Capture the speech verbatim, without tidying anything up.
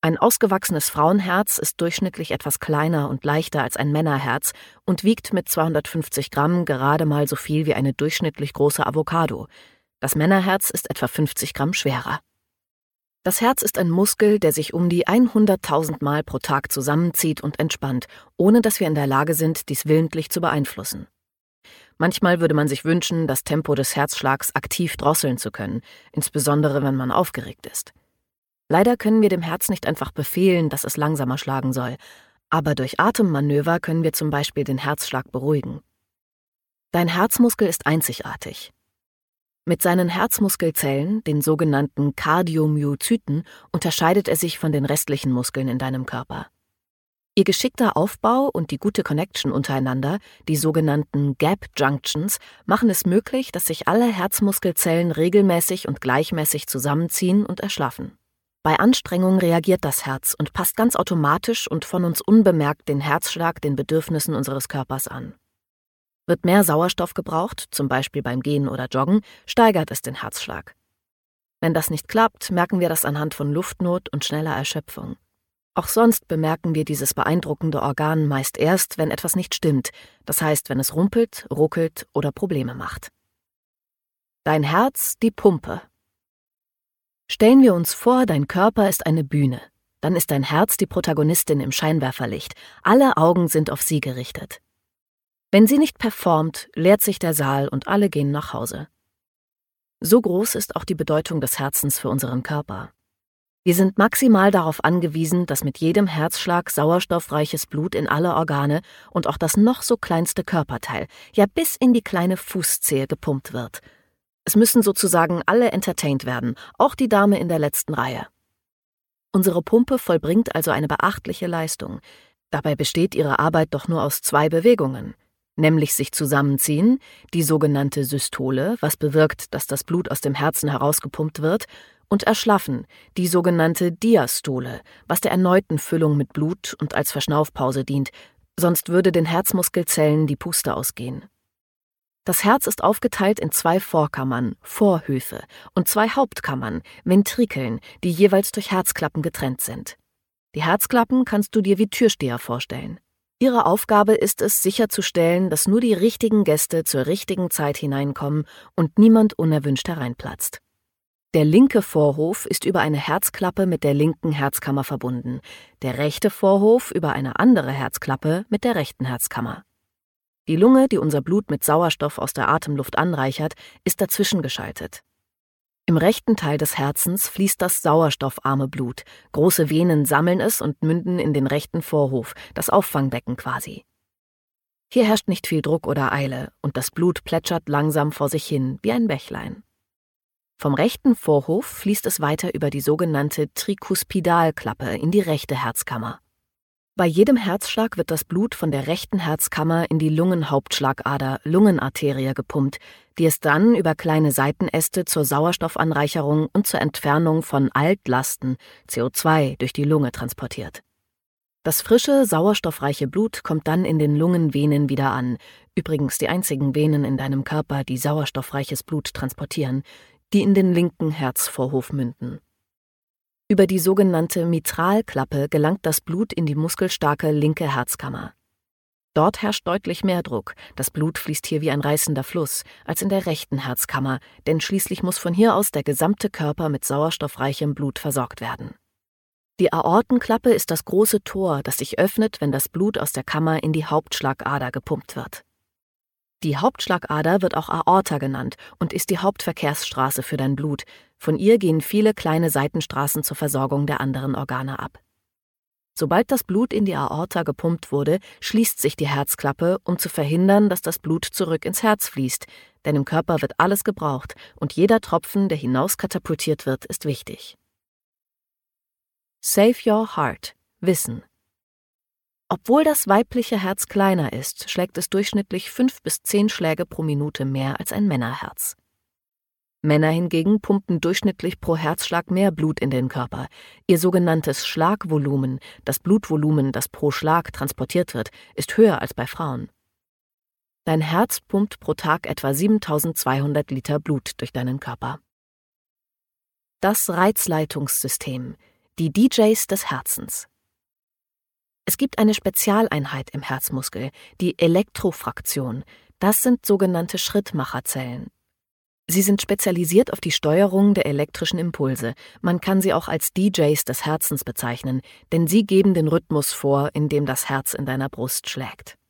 Ein ausgewachsenes Frauenherz ist durchschnittlich etwas kleiner und leichter als ein Männerherz und wiegt mit zweihundertfünfzig Gramm gerade mal so viel wie eine durchschnittlich große Avocado. Das Männerherz ist etwa fünfzig Gramm schwerer. Das Herz ist ein Muskel, der sich um die hunderttausend Mal pro Tag zusammenzieht und entspannt, ohne dass wir in der Lage sind, dies willentlich zu beeinflussen. Manchmal würde man sich wünschen, das Tempo des Herzschlags aktiv drosseln zu können, insbesondere wenn man aufgeregt ist. Leider können wir dem Herz nicht einfach befehlen, dass es langsamer schlagen soll, aber durch Atemmanöver können wir zum Beispiel den Herzschlag beruhigen. Dein Herzmuskel ist einzigartig. Mit seinen Herzmuskelzellen, den sogenannten Kardiomyozyten, unterscheidet er sich von den restlichen Muskeln in deinem Körper. Ihr geschickter Aufbau und die gute Connection untereinander, die sogenannten Gap Junctions, machen es möglich, dass sich alle Herzmuskelzellen regelmäßig und gleichmäßig zusammenziehen und erschlaffen. Bei Anstrengung reagiert das Herz und passt ganz automatisch und von uns unbemerkt den Herzschlag den Bedürfnissen unseres Körpers an. Wird mehr Sauerstoff gebraucht, zum Beispiel beim Gehen oder Joggen, steigert es den Herzschlag. Wenn das nicht klappt, merken wir das anhand von Luftnot und schneller Erschöpfung. Auch sonst bemerken wir dieses beeindruckende Organ meist erst, wenn etwas nicht stimmt, das heißt, wenn es rumpelt, ruckelt oder Probleme macht. Dein Herz, die Pumpe. Stellen wir uns vor, dein Körper ist eine Bühne. Dann ist dein Herz die Protagonistin im Scheinwerferlicht. Alle Augen sind auf sie gerichtet. Wenn sie nicht performt, leert sich der Saal und alle gehen nach Hause. So groß ist auch die Bedeutung des Herzens für unseren Körper. Wir sind maximal darauf angewiesen, dass mit jedem Herzschlag sauerstoffreiches Blut in alle Organe und auch das noch so kleinste Körperteil, ja bis in die kleine Fußzehe gepumpt wird. Es müssen sozusagen alle entertained werden, auch die Dame in der letzten Reihe. Unsere Pumpe vollbringt also eine beachtliche Leistung. Dabei besteht ihre Arbeit doch nur aus zwei Bewegungen. Nämlich sich zusammenziehen, die sogenannte Systole, was bewirkt, dass das Blut aus dem Herzen herausgepumpt wird, und erschlaffen, die sogenannte Diastole, was der erneuten Füllung mit Blut und als Verschnaufpause dient, sonst würde den Herzmuskelzellen die Puste ausgehen. Das Herz ist aufgeteilt in zwei Vorkammern, Vorhöfe, und zwei Hauptkammern, Ventrikeln, die jeweils durch Herzklappen getrennt sind. Die Herzklappen kannst du dir wie Türsteher vorstellen. Ihre Aufgabe ist es, sicherzustellen, dass nur die richtigen Gäste zur richtigen Zeit hineinkommen und niemand unerwünscht hereinplatzt. Der linke Vorhof ist über eine Herzklappe mit der linken Herzkammer verbunden, der rechte Vorhof über eine andere Herzklappe mit der rechten Herzkammer. Die Lunge, die unser Blut mit Sauerstoff aus der Atemluft anreichert, ist dazwischen geschaltet. Im rechten Teil des Herzens fließt das sauerstoffarme Blut. Große Venen sammeln es und münden in den rechten Vorhof, das Auffangbecken quasi. Hier herrscht nicht viel Druck oder Eile und das Blut plätschert langsam vor sich hin, wie ein Bächlein. Vom rechten Vorhof fließt es weiter über die sogenannte Trikuspidalklappe in die rechte Herzkammer. Bei jedem Herzschlag wird das Blut von der rechten Herzkammer in die Lungenhauptschlagader, Lungenarterie gepumpt, die es dann über kleine Seitenäste zur Sauerstoffanreicherung und zur Entfernung von Altlasten, C O zwei, durch die Lunge transportiert. Das frische, sauerstoffreiche Blut kommt dann in den Lungenvenen wieder an, übrigens die einzigen Venen in deinem Körper, die sauerstoffreiches Blut transportieren, die in den linken Herzvorhof münden. Über die sogenannte Mitralklappe gelangt das Blut in die muskelstarke linke Herzkammer. Dort herrscht deutlich mehr Druck, das Blut fließt hier wie ein reißender Fluss, als in der rechten Herzkammer, denn schließlich muss von hier aus der gesamte Körper mit sauerstoffreichem Blut versorgt werden. Die Aortenklappe ist das große Tor, das sich öffnet, wenn das Blut aus der Kammer in die Hauptschlagader gepumpt wird. Die Hauptschlagader wird auch Aorta genannt und ist die Hauptverkehrsstraße für dein Blut. Von ihr gehen viele kleine Seitenstraßen zur Versorgung der anderen Organe ab. Sobald das Blut in die Aorta gepumpt wurde, schließt sich die Herzklappe, um zu verhindern, dass das Blut zurück ins Herz fließt, denn im Körper wird alles gebraucht und jeder Tropfen, der hinauskatapultiert wird, ist wichtig. Save your heart. Wissen. Obwohl das weibliche Herz kleiner ist, schlägt es durchschnittlich fünf bis zehn Schläge pro Minute mehr als ein Männerherz. Männer hingegen pumpen durchschnittlich pro Herzschlag mehr Blut in den Körper. Ihr sogenanntes Schlagvolumen, das Blutvolumen, das pro Schlag transportiert wird, ist höher als bei Frauen. Dein Herz pumpt pro Tag etwa siebentausendzweihundert Liter Blut durch deinen Körper. Das Reizleitungssystem. die D Js des Herzens. Es gibt eine Spezialeinheit im Herzmuskel, die Elektrofraktion. Das sind sogenannte Schrittmacherzellen. Sie sind spezialisiert auf die Steuerung der elektrischen Impulse. Man kann sie auch als D Js des Herzens bezeichnen, denn sie geben den Rhythmus vor, in dem das Herz in deiner Brust schlägt.